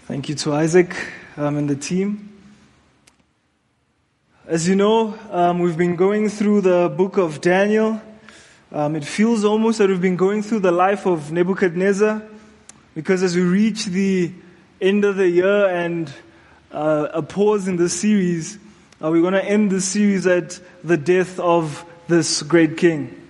Thank you to Isaac and the team. As you know, we've been going through the book of Daniel. It feels almost that we've been going through the life of Nebuchadnezzar, because as we reach the end of the year and a pause in this series, we're going to end the series at the death of this great king.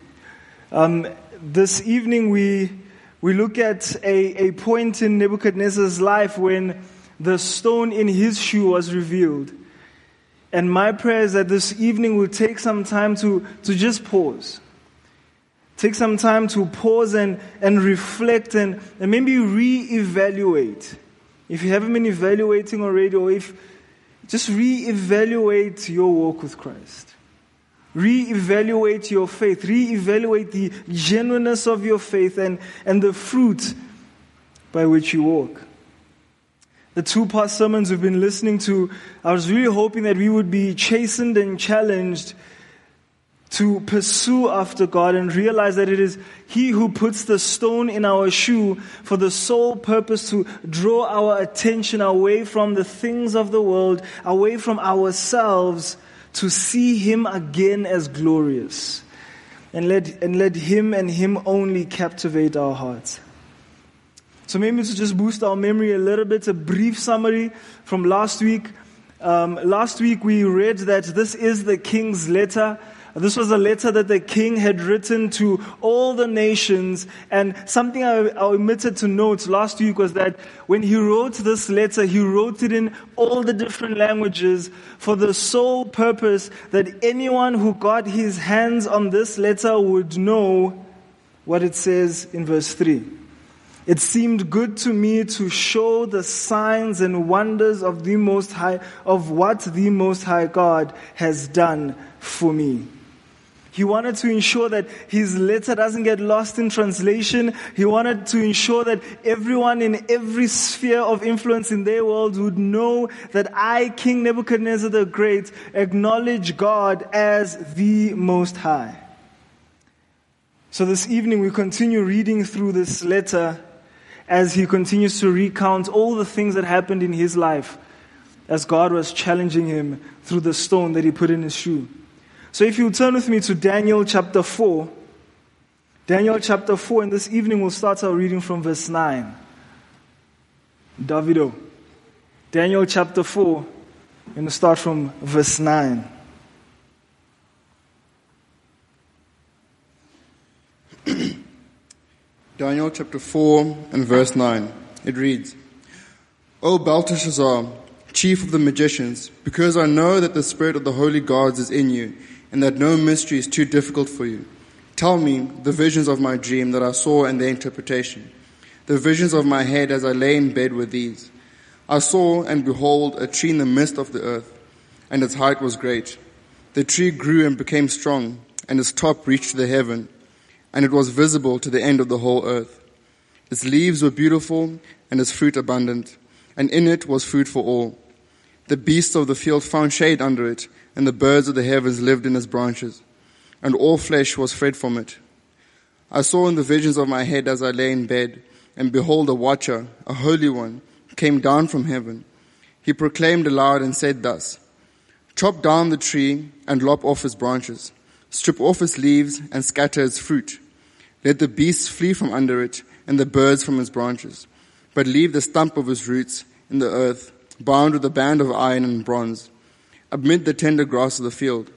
This evening we look at a point in Nebuchadnezzar's life when the stone in his shoe was revealed. And my prayer is that this evening we'll take some time to just pause. Take some time to pause and reflect and maybe reevaluate. If you haven't been evaluating already, or if just reevaluate your walk with Christ. Reevaluate your faith. Reevaluate the genuineness of your faith and the fruit by which you walk. The two past sermons we've been listening to, I was really hoping that we would be chastened and challenged to pursue after God and realize that it is He who puts the stone in our shoe for the sole purpose to draw our attention away from the things of the world, away from ourselves, to see Him again as glorious. And let Him and Him only captivate our hearts. So maybe to just boost our memory a little bit, a brief summary from last week. Last week we read that this is the king's letter. This was a letter that the king had written to all the nations. And something I omitted to note last week was that when he wrote this letter, he wrote it in all the different languages for the sole purpose that anyone who got his hands on this letter would know what it says in verse 3. It seemed good to me to show the signs and wonders of the Most High, of what the Most High God has done for me. He wanted to ensure that his letter doesn't get lost in translation. He wanted to ensure that everyone in every sphere of influence in their world would know that I, King Nebuchadnezzar the Great, acknowledge God as the Most High. So this evening we continue reading through this letter as he continues to recount all the things that happened in his life as God was challenging him through the stone that he put in his shoe. So if you turn with me to Daniel chapter 4. Daniel chapter 4, and this evening we'll start our reading from verse 9. Davido. Daniel chapter 4, and we'll start from verse 9. Daniel chapter 4 and verse 9. It reads, O Belteshazzar, chief of the magicians, because I know that the spirit of the holy gods is in you, and that no mystery is too difficult for you. Tell me the visions of my dream that I saw and their interpretation. The visions of my head as I lay in bed were these. I saw, and behold, a tree in the midst of the earth, and its height was great. The tree grew and became strong, and its top reached to the heaven, and it was visible to the end of the whole earth. Its leaves were beautiful, and its fruit abundant, and in it was food for all. The beasts of the field found shade under it, and the birds of the heavens lived in its branches, and all flesh was fed from it. I saw in the visions of my head as I lay in bed, and behold, a watcher, a holy one, came down from heaven. He proclaimed aloud and said thus, Chop down the tree and lop off its branches, strip off its leaves and scatter its fruit. Let the beasts flee from under it, and the birds from its branches, but leave the stump of its roots in the earth, bound with a band of iron and bronze, amid the tender grass of the field.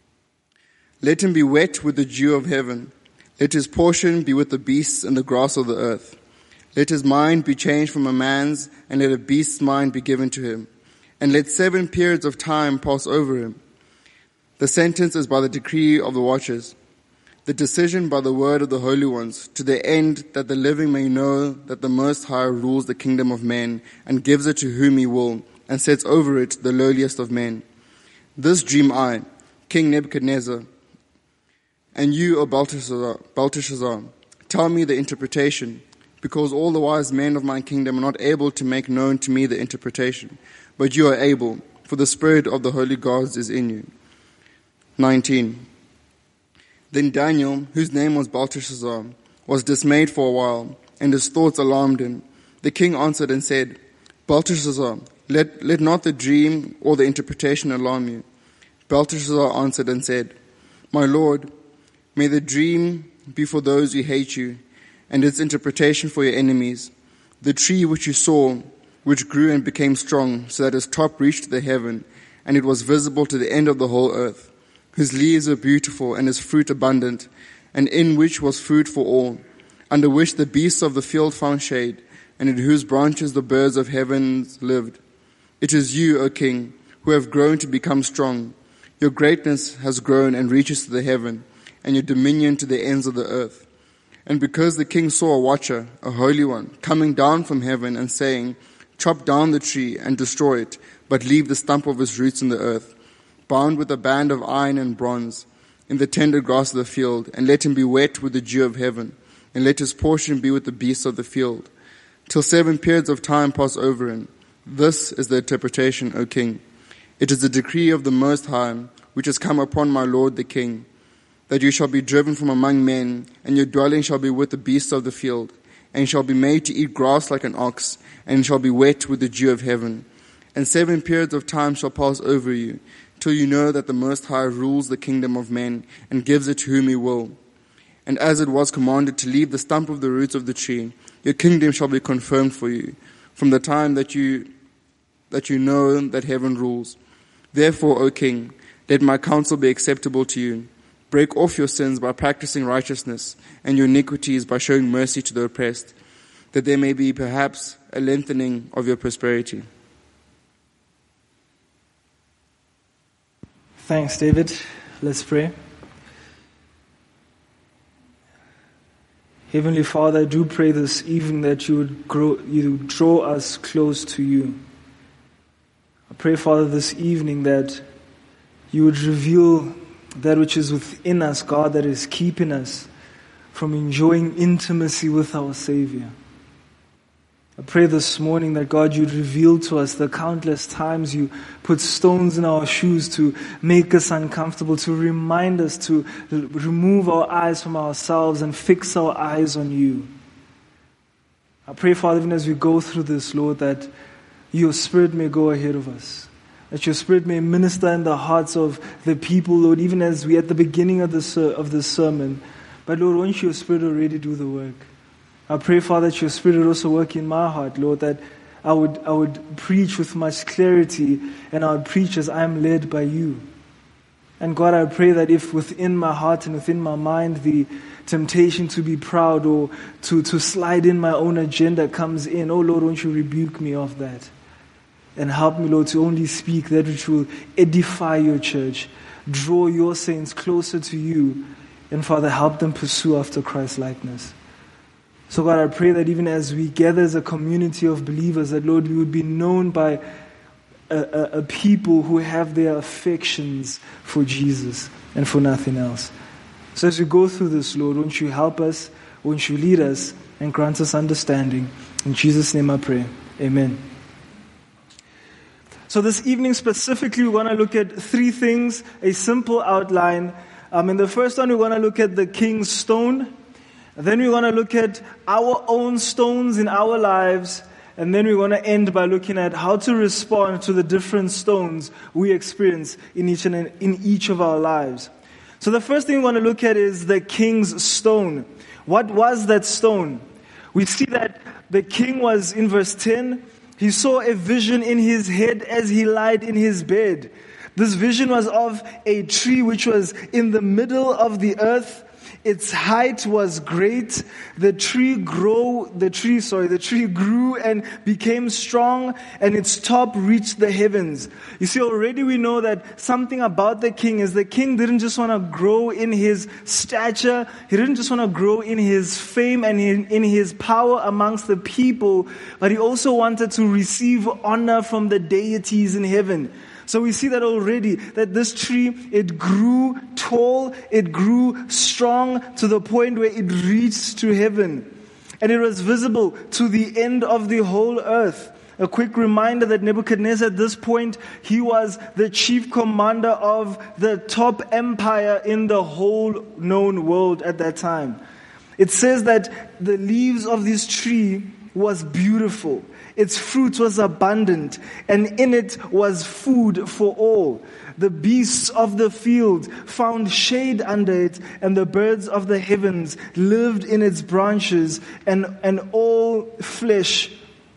Let him be wet with the dew of heaven. Let his portion be with the beasts and the grass of the earth. Let his mind be changed from a man's, and let a beast's mind be given to him. And let 7 periods of time pass over him. The sentence is by the decree of the watchers, the decision by the word of the holy ones, to the end that the living may know that the Most High rules the kingdom of men, and gives it to whom he will, and sets over it the lowliest of men. This dream I, King Nebuchadnezzar, and you, O Belteshazzar, tell me the interpretation, because all the wise men of my kingdom are not able to make known to me the interpretation, but you are able, for the spirit of the holy gods is in you. 19. Then Daniel, whose name was Belteshazzar, was dismayed for a while, and his thoughts alarmed him. The king answered and said, Belteshazzar, let not the dream or the interpretation alarm you. Belteshazzar answered and said, My lord, may the dream be for those who hate you, and its interpretation for your enemies. The tree which you saw, which grew and became strong, so that its top reached the heaven, and it was visible to the end of the whole earth, whose leaves were beautiful and his fruit abundant, and in which was food for all, under which the beasts of the field found shade, and in whose branches the birds of heaven lived. It is you, O king, who have grown to become strong. Your greatness has grown and reaches to the heaven, and your dominion to the ends of the earth. And because the king saw a watcher, a holy one, coming down from heaven and saying, Chop down the tree and destroy it, but leave the stump of its roots in the earth, bound with a band of iron and bronze, in the tender grass of the field, and let him be wet with the dew of heaven, and let his portion be with the beasts of the field, till 7 periods of time pass over him. This is the interpretation, O king. It is the decree of the Most High, which has come upon my lord the king, that you shall be driven from among men, and your dwelling shall be with the beasts of the field, and shall be made to eat grass like an ox, and shall be wet with the dew of heaven. And 7 periods of time shall pass over you, till you know that the Most High rules the kingdom of men, and gives it to whom he will. And as it was commanded to leave the stump of the roots of the tree, your kingdom shall be confirmed for you, from the time that you know that heaven rules. Therefore, O king, let my counsel be acceptable to you. Break off your sins by practicing righteousness, and your iniquities by showing mercy to the oppressed, that there may be perhaps a lengthening of your prosperity. Thanks, David. Let's pray. Heavenly Father, I do pray this evening that you would draw us close to you. I pray, Father, this evening that you would reveal that which is within us, God, that is keeping us from enjoying intimacy with our Savior. I pray this morning that, God, you'd reveal to us the countless times you put stones in our shoes to make us uncomfortable, to remind us to remove our eyes from ourselves and fix our eyes on you. I pray, Father, even as we go through this, Lord, that your Spirit may go ahead of us, that your Spirit may minister in the hearts of the people, Lord, even as we at the beginning of this sermon. But, Lord, won't your Spirit already do the work? I pray, Father, that your Spirit would also work in my heart, Lord, that I would preach with much clarity, and I would preach as I am led by you. And God, I pray that if within my heart and within my mind the temptation to be proud or to slide in my own agenda comes in, oh Lord, won't you rebuke me of that? And help me, Lord, to only speak that which will edify your church, draw your saints closer to you, and Father, help them pursue after Christ's likeness. So God, I pray that even as we gather as a community of believers, that Lord, we would be known by a people who have their affections for Jesus and for nothing else. So as we go through this, Lord, won't you help us, won't you lead us, and grant us understanding. In Jesus' name I pray. Amen. So this evening specifically, we want to look at 3 things, a simple outline. In the first one, we want to look at the king's stone. Then we want to look at our own stones in our lives. And then we want to end by looking at how to respond to the different stones we experience in each of our lives. So the first thing we want to look at is the king's stone. What was that stone? We see that the king was, in verse 10, he saw a vision in his head as he lied in his bed. This vision was of a tree which was in the middle of the earth. Its height was great. The tree grew and became strong, and its top reached the heavens. You see, already we know that something about the king is the king didn't just want to grow in his stature. He didn't just want to grow in his fame and in his power amongst the people, but he also wanted to receive honor from the deities in heaven. So we see that already, that this tree, it grew tall, it grew strong to the point where it reached to heaven. And it was visible to the end of the whole earth. A quick reminder that Nebuchadnezzar at this point, he was the chief commander of the top empire in the whole known world at that time. It says that the leaves of this tree was beautiful. Its fruit was abundant, and in it was food for all. The beasts of the field found shade under it, and the birds of the heavens lived in its branches, and all flesh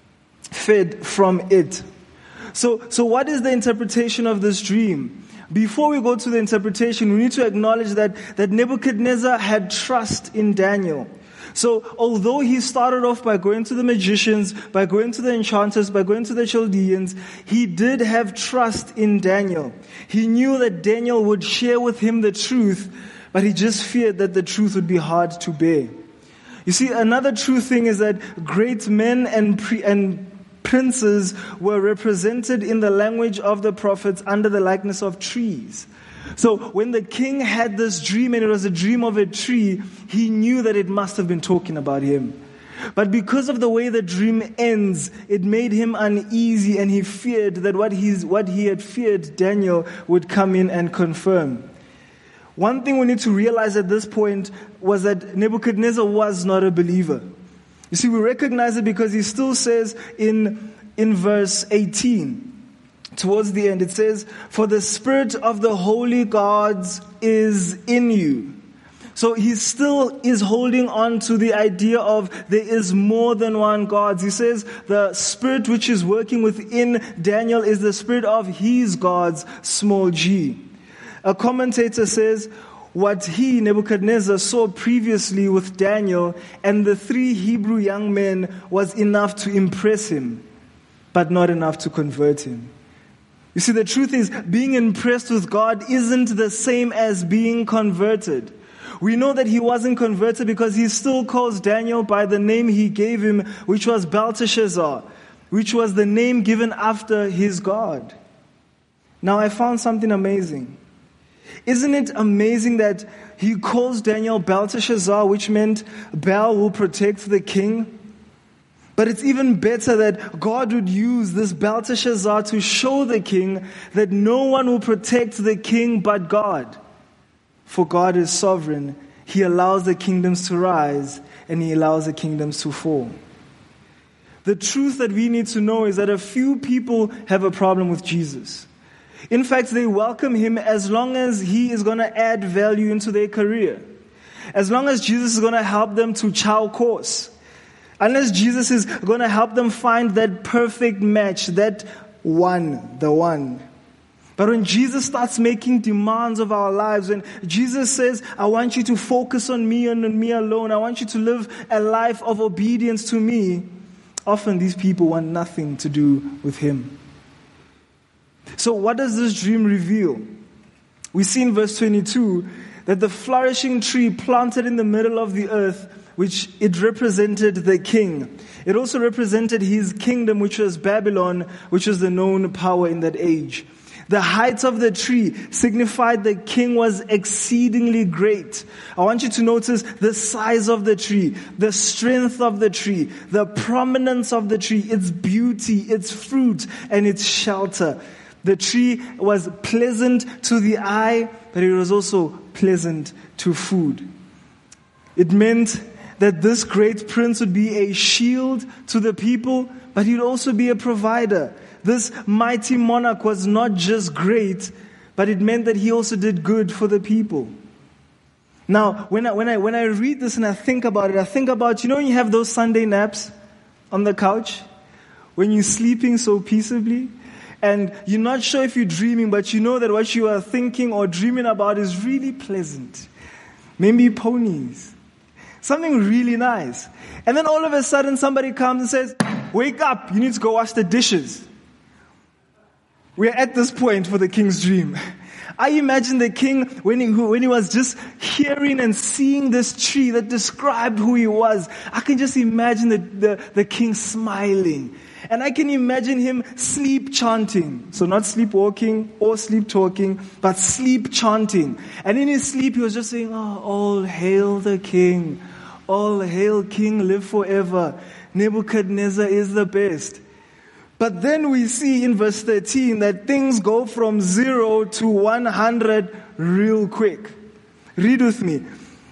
fed from it. So what is the interpretation of this dream? Before we go to the interpretation, we need to acknowledge that Nebuchadnezzar had trust in Daniel. So although he started off by going to the magicians, by going to the enchanters, by going to the Chaldeans, he did have trust in Daniel. He knew that Daniel would share with him the truth, but he just feared that the truth would be hard to bear. You see, another true thing is that great men and princes were represented in the language of the prophets under the likeness of trees. So when the king had this dream, and it was a dream of a tree, he knew that it must have been talking about him. But because of the way the dream ends, it made him uneasy, and he feared that what he had feared Daniel would come in and confirm. One thing we need to realize at this point was that Nebuchadnezzar was not a believer. You see, we recognize it because he still says in verse 18, towards the end, it says, "For the spirit of the holy gods is in you." So he still is holding on to the idea of there is more than one God. He says the spirit which is working within Daniel is the spirit of his gods, small g. A commentator says, what he, Nebuchadnezzar, saw previously with Daniel and the 3 Hebrew young men was enough to impress him, but not enough to convert him. You see, the truth is, being impressed with God isn't the same as being converted. We know that he wasn't converted because he still calls Daniel by the name he gave him, which was Belteshazzar, which was the name given after his God. Now, I found something amazing. Isn't it amazing that he calls Daniel Belteshazzar, which meant Bel will protect the king? But it's even better that God would use this Belteshazzar to show the king that no one will protect the king but God. For God is sovereign. He allows the kingdoms to rise and he allows the kingdoms to fall. The truth that we need to know is that a few people have a problem with Jesus. In fact, they welcome him as long as he is going to add value into their career. As long as Jesus is going to help them to chow course. Unless Jesus is going to help them find that perfect match, that one, the one. But when Jesus starts making demands of our lives, when Jesus says, I want you to focus on me and on me alone, I want you to live a life of obedience to me, often these people want nothing to do with him. So what does this dream reveal? We see in verse 22 that the flourishing tree planted in the middle of the earth, which it represented the king. It also represented his kingdom, which was Babylon, which was the known power in that age. The height of the tree signified the king was exceedingly great. I want you to notice the size of the tree, the strength of the tree, the prominence of the tree, its beauty, its fruit, and its shelter. The tree was pleasant to the eye, but it was also pleasant to food. It meant that this great prince would be a shield to the people, but he'd also be a provider. This mighty monarch was not just great, but it meant that he also did good for the people. Now, when I read this and I think about it, when you have those Sunday naps on the couch, when you're sleeping so peaceably, and you're not sure if you're dreaming, but you know that what you are thinking or dreaming about is really pleasant. Maybe ponies. Something really nice. And then all of a sudden somebody comes and says, wake up, you need to go wash the dishes. We're at this point for the king's dream. I imagine the king, when he was just hearing and seeing this tree that described who he was, I can just imagine the king smiling. And I can imagine him sleep chanting. So not sleepwalking or sleep talking, but sleep chanting. And in his sleep he was just saying, oh, all hail the king. All hail king, live forever. Nebuchadnezzar is the best. But then we see in verse 13 that things go from 0 to 100 real quick. Read with me.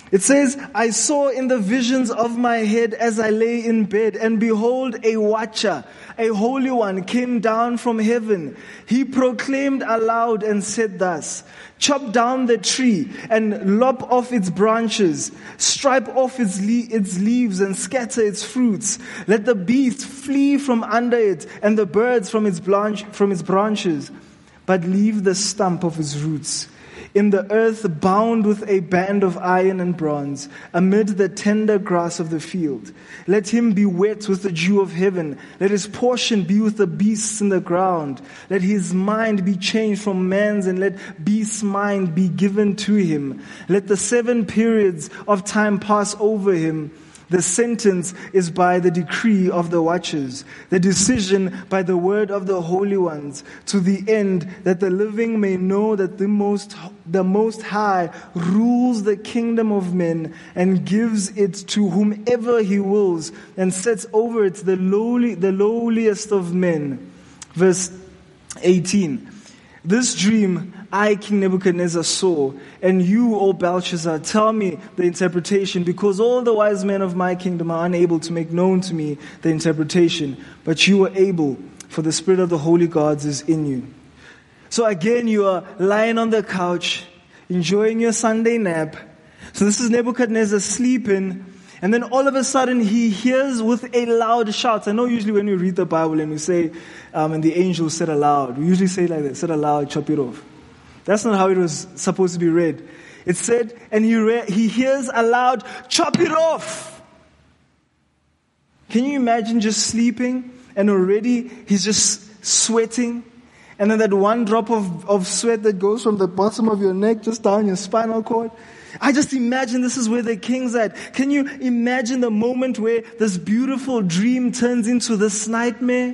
It says, I saw in the visions of my head as I lay in bed, and behold, a watcher, a holy one, came down from heaven. He proclaimed aloud and said thus, chop down the tree and lop off its branches, stripe off its leaves and scatter its fruits. Let the beast flee from under it and the birds from its branches, but leave the stump of its roots in the earth, bound with a band of iron and bronze, amid the tender grass of the field. Let him be wet with the dew of heaven. Let his portion be with the beasts in the ground. Let his mind be changed from man's, and let beast's mind be given to him. Let the 7 periods of time pass over him. The sentence is by the decree of the watchers, the decision by the word of the holy ones, to the end that the living may know that the Most High rules the kingdom of men and gives it to whomever he wills, and sets over it the lowliest of men. Verse 18. This dream I, King Nebuchadnezzar, saw, and you, O Belshazzar, tell me the interpretation, because all the wise men of my kingdom are unable to make known to me the interpretation, but you are able, for the spirit of the holy gods is in you. So again, you are lying on the couch, enjoying your Sunday nap. So this is Nebuchadnezzar sleeping, and then all of a sudden he hears with a loud shout. I know usually when we read the Bible and we say, and the angel said aloud, we usually say like that, said aloud, chop it off. That's not how it was supposed to be read. It said, and he hears aloud, chop it off. Can you imagine just sleeping and already he's just sweating? And then that one drop of sweat that goes from the bottom of your neck just down your spinal cord. I just imagine this is where the king's at. Can you imagine the moment where this beautiful dream turns into this nightmare?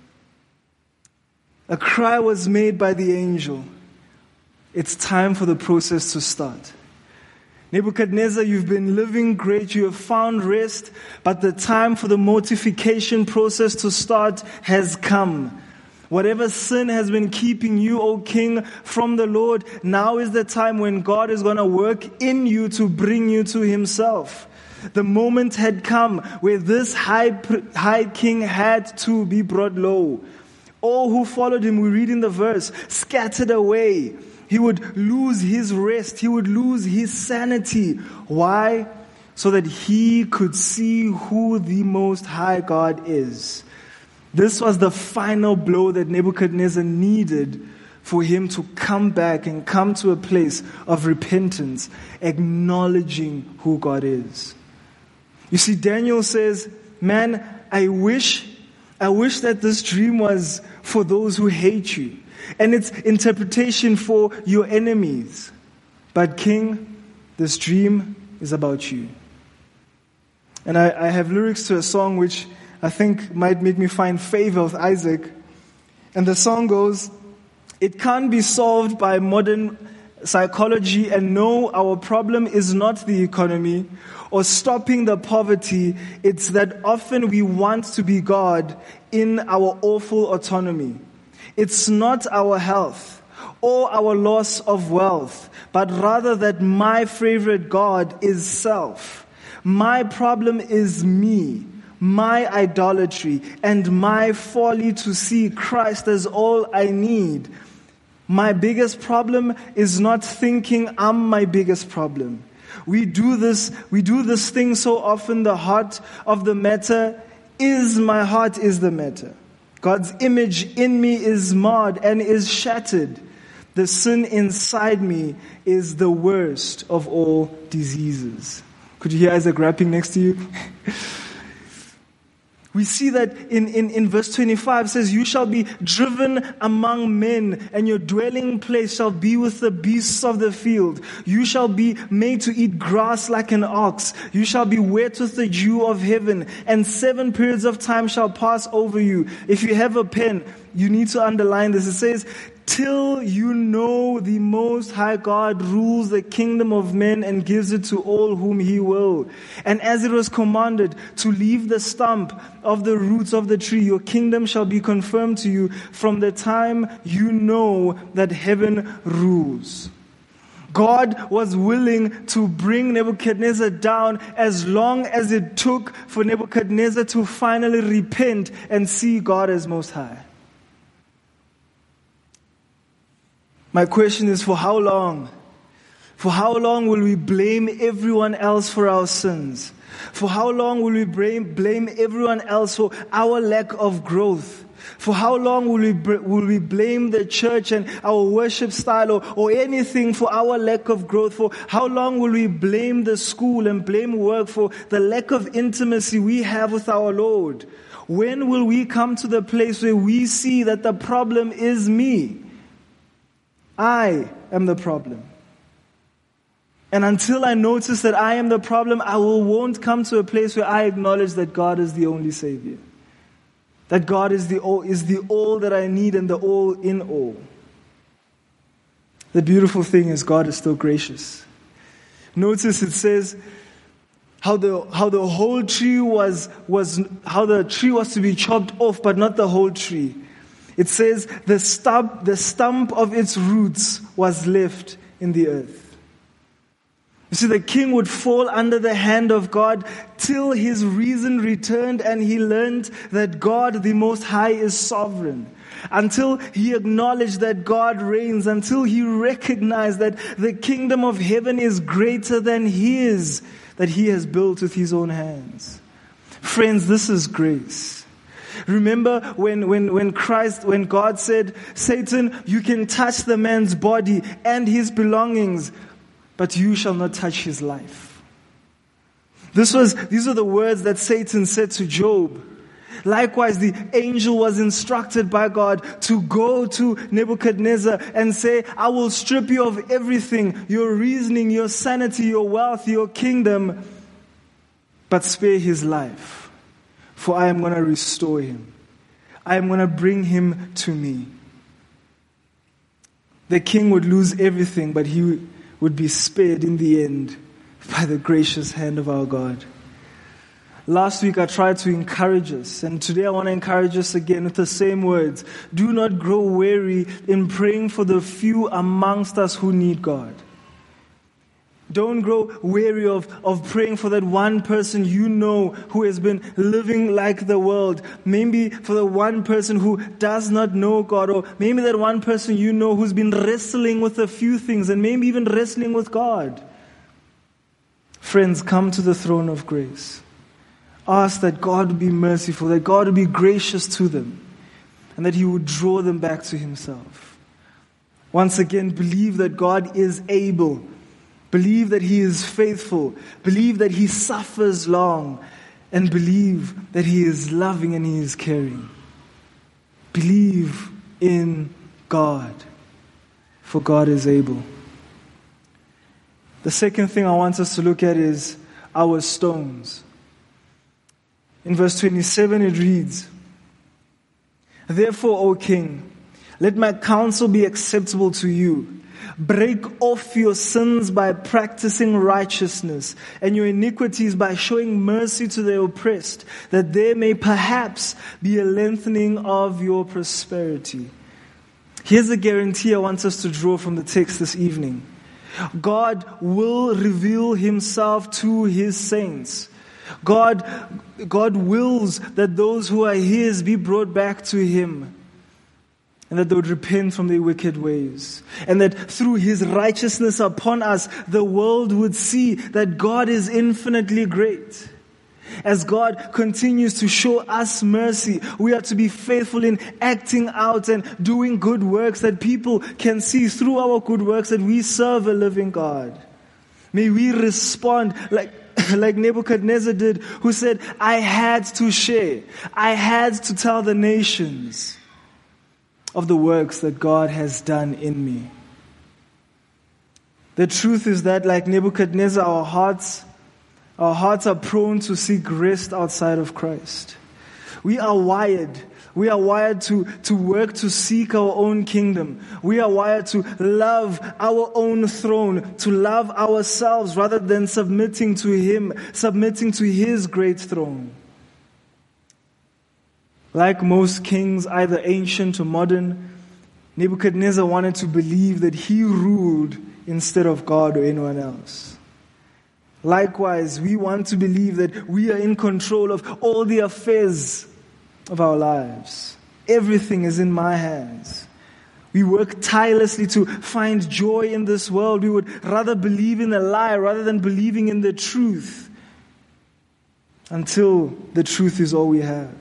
A cry was made by the angel. It's time for the process to start. Nebuchadnezzar, you've been living great, you have found rest, but the time for the mortification process to start has come. Whatever sin has been keeping you, O king, from the Lord, now is the time when God is going to work in you to bring you to himself. The moment had come where this high king had to be brought low. All who followed him, we read in the verse, scattered away. He would lose his rest. He would lose his sanity. Why? So that he could see who the Most High God is. This was the final blow that Nebuchadnezzar needed for him to come back and come to a place of repentance, acknowledging who God is. You see, Daniel says, man, I wish that this dream was for those who hate you, and its interpretation for your enemies. But King, this dream is about you. And I have lyrics to a song which I think might make me find favor with Isaac. And the song goes, it can't be solved by modern psychology, and no, our problem is not the economy or stopping the poverty. It's that often we want to be God in our awful autonomy. It's not our health or our loss of wealth, but rather that my favorite God is self. My problem is me, my idolatry, and my folly to see Christ as all I need. My biggest problem is not thinking I'm my biggest problem. We do this thing so often. The heart of the matter is my heart is the matter. God's image in me is marred and is shattered. The sin inside me is the worst of all diseases. Could you hear Isaac rapping next to you? We see that in verse 25 says, you shall be driven among men, and your dwelling place shall be with the beasts of the field. You shall be made to eat grass like an ox. You shall be wet with the dew of heaven, and 7 periods of time shall pass over you. If you have a pen, you need to underline this. It says, till you know the Most High God rules the kingdom of men and gives it to all whom he will. And as it was commanded to leave the stump of the roots of the tree, your kingdom shall be confirmed to you from the time you know that heaven rules. God was willing to bring Nebuchadnezzar down as long as it took for Nebuchadnezzar to finally repent and see God as Most High. My question is, for how long? For how long will we blame everyone else for our sins? For how long will we blame everyone else for our lack of growth? For how long will we blame the church and our worship style or anything for our lack of growth? For how long will we blame the school and blame work for the lack of intimacy we have with our Lord? When will we come to the place where we see that the problem is me? I am the problem. And until I notice that I am the problem, I won't come to a place where I acknowledge that God is the only Savior. That God is the all that I need and the all in all. The beautiful thing is God is still gracious. Notice it says how the whole tree was how the tree was to be chopped off, but not the whole tree. It says the stump of its roots was left in the earth. You see, the king would fall under the hand of God till his reason returned and he learned that God, the Most High, is sovereign. Until he acknowledged that God reigns, until he recognized that the kingdom of heaven is greater than his, that he has built with his own hands. Friends, this is grace. Remember when God said, Satan, you can touch the man's body and his belongings, but you shall not touch his life. These are the words that Satan said to Job. Likewise, the angel was instructed by God to go to Nebuchadnezzar and say, I will strip you of everything, your reasoning, your sanity, your wealth, your kingdom, but spare his life. For I am going to restore him. I am going to bring him to me. The king would lose everything, but he would be spared in the end by the gracious hand of our God. Last week I tried to encourage us, and today I want to encourage us again with the same words. Do not grow weary in praying for the few amongst us who need God. Don't grow weary of praying for that one person you know who has been living like the world. Maybe for the one person who does not know God, or maybe that one person you know who's been wrestling with a few things and maybe even wrestling with God. Friends, come to the throne of grace. Ask that God would be merciful, that God would be gracious to them, and that He would draw them back to Himself. Once again, believe that God is able. Believe that He is faithful. Believe that He suffers long. And believe that He is loving and He is caring. Believe in God, for God is able. The second thing I want us to look at is our stones. In verse 27 it reads, Therefore, O King, let my counsel be acceptable to you. Break off your sins by practicing righteousness, and your iniquities by showing mercy to the oppressed, that there may perhaps be a lengthening of your prosperity. Here's a guarantee I want us to draw from the text this evening. God will reveal Himself to His saints. God wills that those who are His be brought back to Him, and that they would repent from their wicked ways. And that through His righteousness upon us, the world would see that God is infinitely great. As God continues to show us mercy, we are to be faithful in acting out and doing good works, that people can see through our good works that we serve a living God. May we respond like Nebuchadnezzar did, who said, I had to share. I had to tell the nations of the works that God has done in me. The truth is that, like Nebuchadnezzar, our hearts are prone to seek rest outside of Christ. We are wired to work to seek our own kingdom. We are wired to love our own throne, to love ourselves rather than submitting to Him, submitting to His great throne. Like most kings, either ancient or modern, Nebuchadnezzar wanted to believe that he ruled instead of God or anyone else. Likewise, we want to believe that we are in control of all the affairs of our lives. Everything is in my hands. We work tirelessly to find joy in this world. We would rather believe in a lie rather than believing in the truth, until the truth is all we have.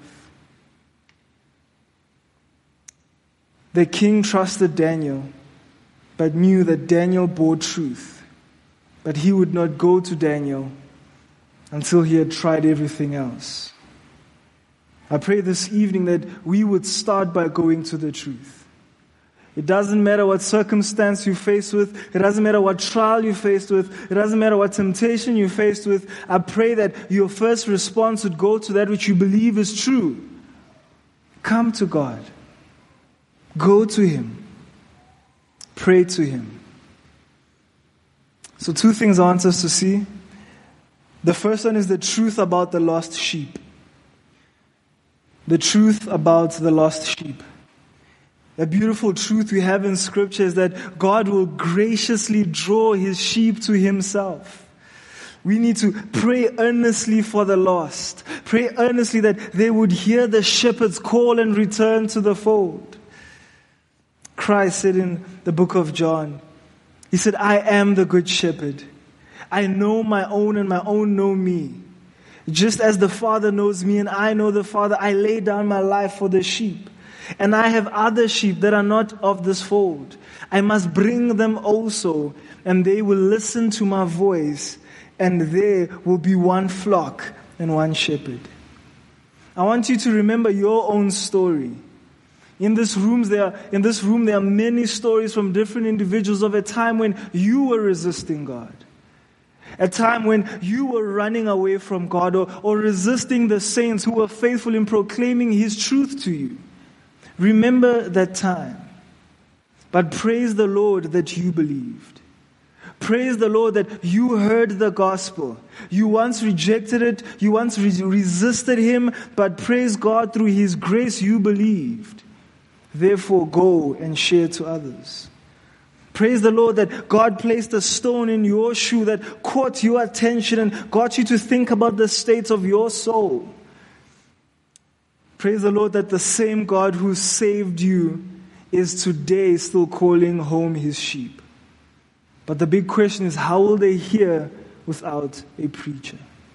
The king trusted Daniel, but knew that Daniel bore truth. But he would not go to Daniel until he had tried everything else. I pray this evening that we would start by going to the truth. It doesn't matter what circumstance you're faced with. It doesn't matter what trial you're faced with. It doesn't matter what temptation you're faced with. I pray that your first response would go to that which you believe is true. Come to God. Go to Him. Pray to Him. So 2 things I want us to see. The first one is the truth about the lost sheep. The truth about the lost sheep. A beautiful truth we have in Scripture is that God will graciously draw His sheep to Himself. We need to pray earnestly for the lost. Pray earnestly that they would hear the shepherd's call and return to the fold. Christ said in the book of John, He said, I am the good shepherd. I know my own and my own know me. Just as the Father knows me and I know the Father, I lay down my life for the sheep. And I have other sheep that are not of this fold. I must bring them also, and they will listen to my voice, and there will be one flock and one shepherd. I want you to remember your own story. In this room, there are many stories from different individuals of a time when you were resisting God. A time when you were running away from God or resisting the saints who were faithful in proclaiming His truth to you. Remember that time. But praise the Lord that you believed. Praise the Lord that you heard the gospel. You once rejected it. You once resisted Him. But praise God, through His grace you believed. Therefore go and share to others. Praise the Lord that God placed a stone in your shoe that caught your attention and got you to think about the state of your soul. Praise the Lord that the same God who saved you is today still calling home His sheep. But the big question is, how will they hear without a preacher?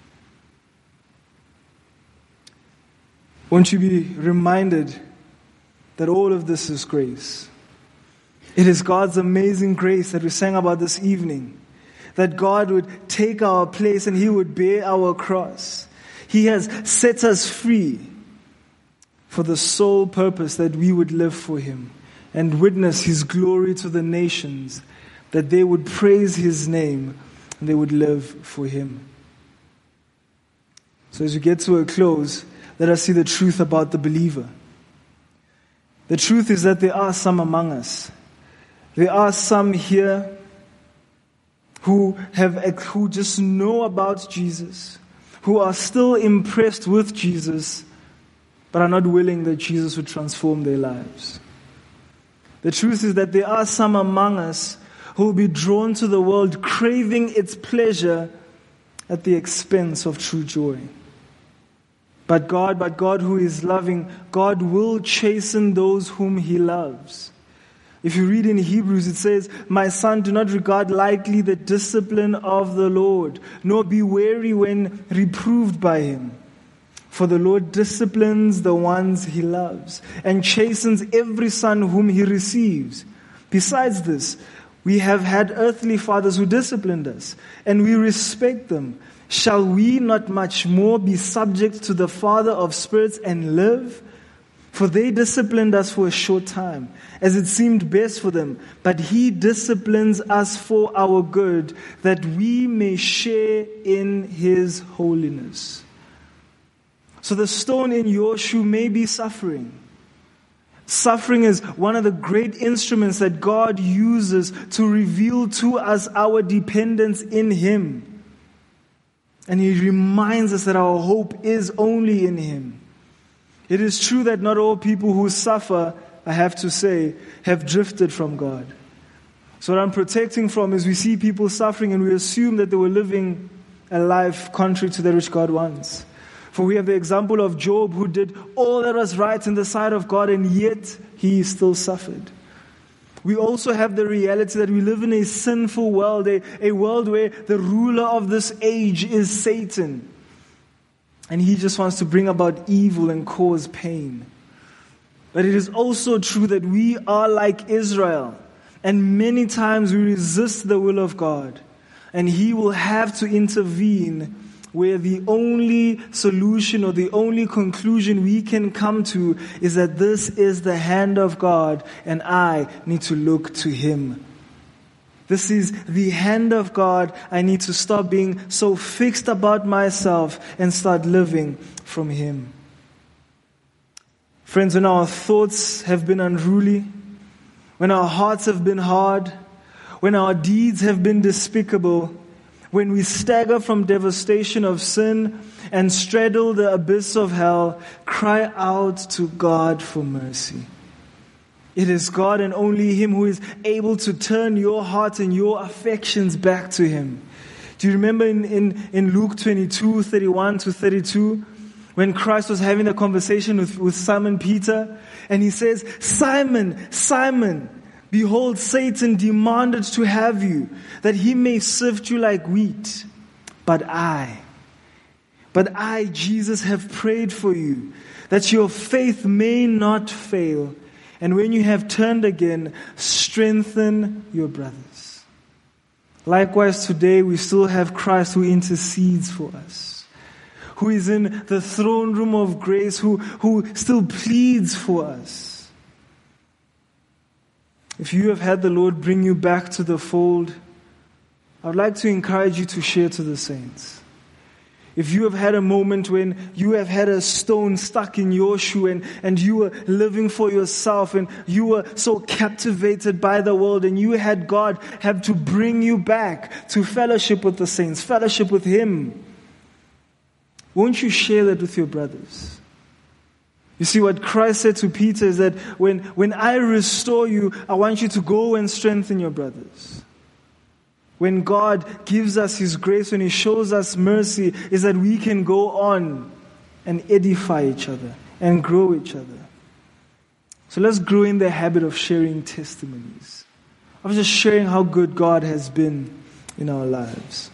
Won't you be reminded that all of this is grace? It is God's amazing grace that we sang about this evening. That God would take our place and He would bear our cross. He has set us free for the sole purpose that we would live for Him and witness His glory to the nations, that they would praise His name and they would live for Him. So as we get to a close, let us see the truth about the believer. The truth is that there are some among us. There are some here who just know about Jesus, who are still impressed with Jesus, but are not willing that Jesus would transform their lives. The truth is that there are some among us who will be drawn to the world, craving its pleasure at the expense of true joy. But God who is loving, God will chasten those whom He loves. If you read in Hebrews, it says, My son, do not regard lightly the discipline of the Lord, nor be weary when reproved by Him. For the Lord disciplines the ones He loves, and chastens every son whom He receives. Besides this, we have had earthly fathers who disciplined us, and we respect them. Shall we not much more be subject to the Father of spirits and live? For they disciplined us for a short time, as it seemed best for them. But He disciplines us for our good, that we may share in His holiness. So the stone in your shoe may be suffering. Suffering is one of the great instruments that God uses to reveal to us our dependence in Him. And He reminds us that our hope is only in Him. It is true that not all people who suffer, I have to say, have drifted from God. So what I'm protecting from is we see people suffering and we assume that they were living a life contrary to that which God wants. For we have the example of Job, who did all that was right in the sight of God, and yet he still suffered. We also have the reality that we live in a sinful world, a world where the ruler of this age is Satan. And he just wants to bring about evil and cause pain. But it is also true that we are like Israel, and many times we resist the will of God. And he will have to intervene where the only solution or the only conclusion we can come to is that this is the hand of God and I need to look to him. This is the hand of God. I need to stop being so fixed about myself and start living from him. Friends, when our thoughts have been unruly, when our hearts have been hard, when our deeds have been despicable, when we stagger from devastation of sin and straddle the abyss of hell, cry out to God for mercy. It is God and only him who is able to turn your heart and your affections back to him. Do you remember in Luke 22, 31 to 32, when Christ was having a conversation with Simon Peter, and he says, Simon, Simon, behold, Satan demanded to have you, that he may sift you like wheat. But I, Jesus, have prayed for you, that your faith may not fail. And when you have turned again, strengthen your brothers. Likewise, today we still have Christ who intercedes for us, who is in the throne room of grace, who still pleads for us. If you have had the Lord bring you back to the fold, I would like to encourage you to share to the saints. If you have had a moment when you have had a stone stuck in your shoe and you were living for yourself and you were so captivated by the world and you had God have to bring you back to fellowship with the saints, fellowship with him, won't you share that with your brothers? You see, what Christ said to Peter is that when I restore you, I want you to go and strengthen your brothers. When God gives us his grace, when he shows us mercy, is that we can go on and edify each other and grow each other. So let's grow in the habit of sharing testimonies, of just sharing how good God has been in our lives.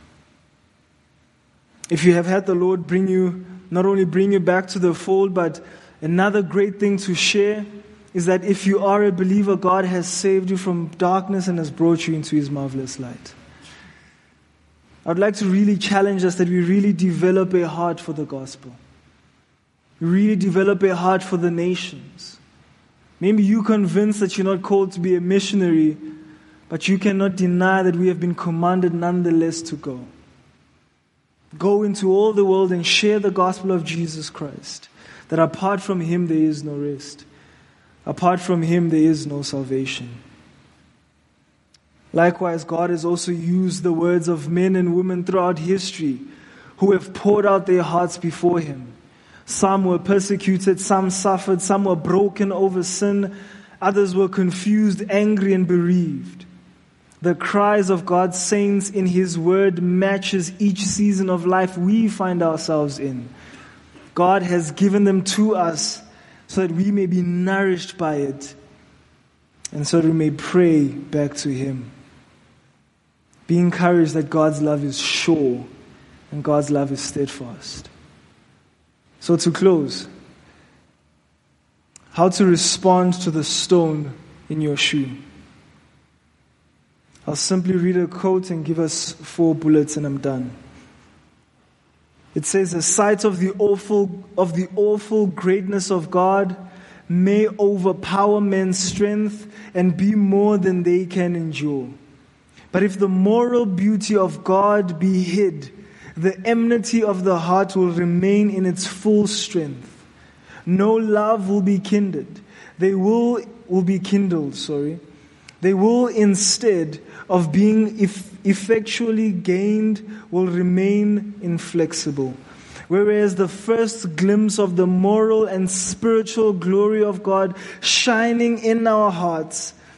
If you have had the Lord not only bring you back to the fold, but another great thing to share is that if you are a believer, God has saved you from darkness and has brought you into his marvelous light. I would like to really challenge us that we really develop a heart for the gospel. We really develop a heart for the nations. Maybe you're convinced that you're not called to be a missionary, but you cannot deny that we have been commanded nonetheless to go. Go into all the world and share the gospel of Jesus Christ. That apart from him there is no rest. Apart from him there is no salvation. Likewise, God has also used the words of men and women throughout history who have poured out their hearts before him. Some were persecuted, some suffered, some were broken over sin, others were confused, angry, and bereaved. The cries of God's saints in his word matches each season of life we find ourselves in. God has given them to us so that we may be nourished by it and so that we may pray back to him. Be encouraged that God's love is sure and God's love is steadfast. So to close, how to respond to the stone in your shoe. I'll simply read a quote and give us 4 bullets and I'm done. It says, the sight of the awful greatness of God may overpower men's strength and be more than they can endure. But if the moral beauty of God be hid, the enmity of the heart will remain in its full strength. No love will be kindled. They will be kindled. They will, instead of being effectually gained, will remain inflexible. Whereas the first glimpse of the moral and spiritual glory of God shining in our hearts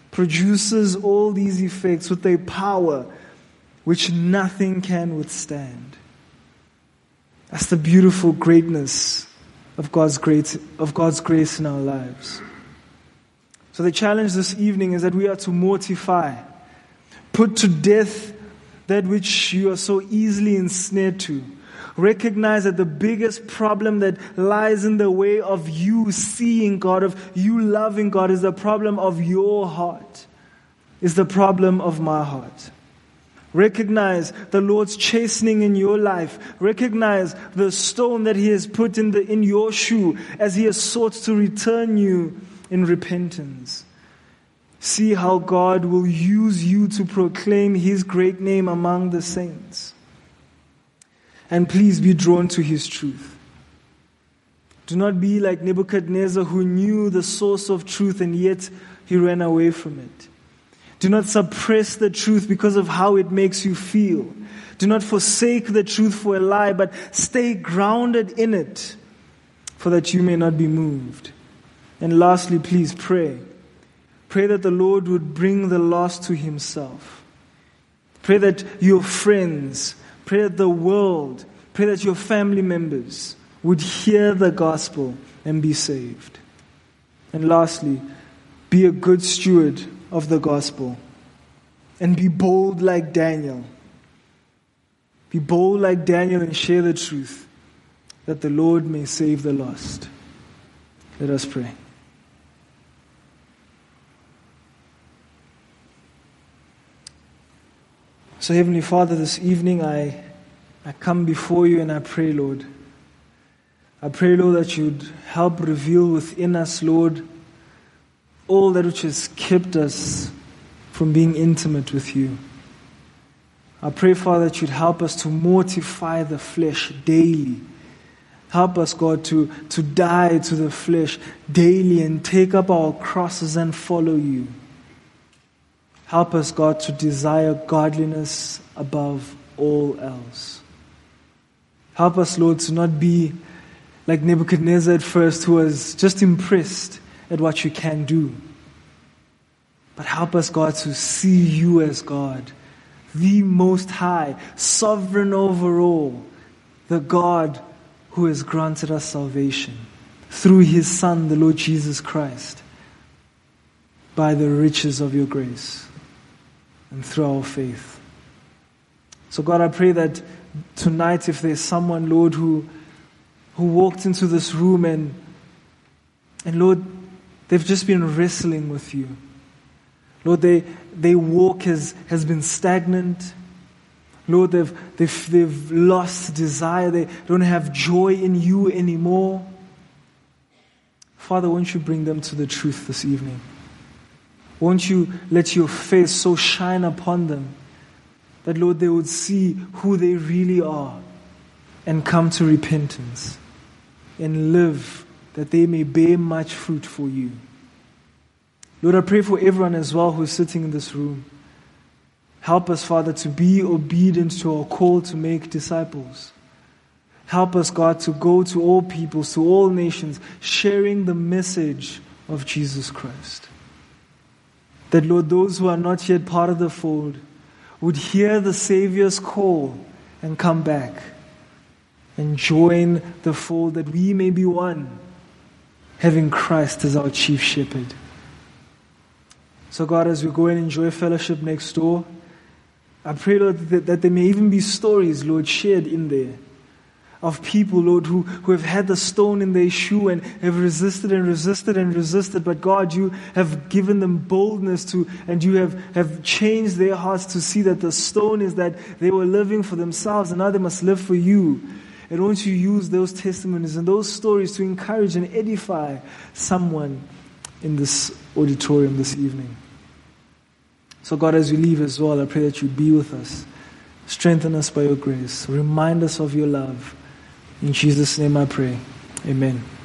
produces all these effects with a power which nothing can withstand. That's the beautiful greatness of God's grace in our lives. So the challenge this evening is that we are to mortify, put to death that which you are so easily ensnared to. Recognize that the biggest problem that lies in the way of you seeing God, of you loving God, is the problem of your heart, is the problem of my heart. Recognize the Lord's chastening in your life. Recognize the stone that He has put in your shoe as He has sought to return you in repentance. See how God will use you to proclaim His great name among the saints. And please be drawn to His truth. Do not be like Nebuchadnezzar, who knew the source of truth and yet he ran away from it. Do not suppress the truth because of how it makes you feel. Do not forsake the truth for a lie, but stay grounded in it, for that you may not be moved. And lastly, please pray. Pray that the Lord would bring the lost to Himself. Pray that your friends, pray that the world, pray that your family members would hear the gospel and be saved. And lastly, be a good steward of the gospel and be bold like Daniel. Be bold like Daniel and share the truth, that the Lord may save the lost. Let us pray. So Heavenly Father, this evening I come before you and I pray, Lord. I pray, Lord, that you'd help reveal within us, Lord, all that which has kept us from being intimate with you. I pray, Father, that you'd help us to mortify the flesh daily. Help us, God, to die to the flesh daily and take up our crosses and follow you. Help us, God, to desire godliness above all else. Help us, Lord, to not be like Nebuchadnezzar at first, who was just impressed at what you can do. But help us, God, to see you as God, the Most High, sovereign over all, the God who has granted us salvation through His Son, the Lord Jesus Christ, by the riches of your grace and through our faith. So God, I pray that tonight, if there's someone, Lord, who walked into this room and Lord, they've just been wrestling with you. Lord, their walk has been stagnant. Lord, they've lost desire. They don't have joy in you anymore. Father, won't you bring them to the truth this evening? Won't you let your face so shine upon them that, Lord, they would see who they really are and come to repentance and live that they may bear much fruit for you. Lord, I pray for everyone as well who's sitting in this room. Help us, Father, to be obedient to our call to make disciples. Help us, God, to go to all peoples, to all nations, sharing the message of Jesus Christ. That, Lord, those who are not yet part of the fold would hear the Savior's call and come back and join the fold, that we may be one, having Christ as our chief shepherd. So God, as we go and enjoy fellowship next door, I pray, Lord, that there may even be stories, Lord, shared in there of people, Lord, who have had the stone in their shoe and have resisted and resisted and resisted. But God, you have given them boldness and you have changed their hearts to see that the stone is that they were living for themselves and now they must live for you. And won't you use those testimonies and those stories to encourage and edify someone in this auditorium this evening? So God, as we leave as well, I pray that you be with us. Strengthen us by your grace. Remind us of your love. In Jesus' name I pray. Amen.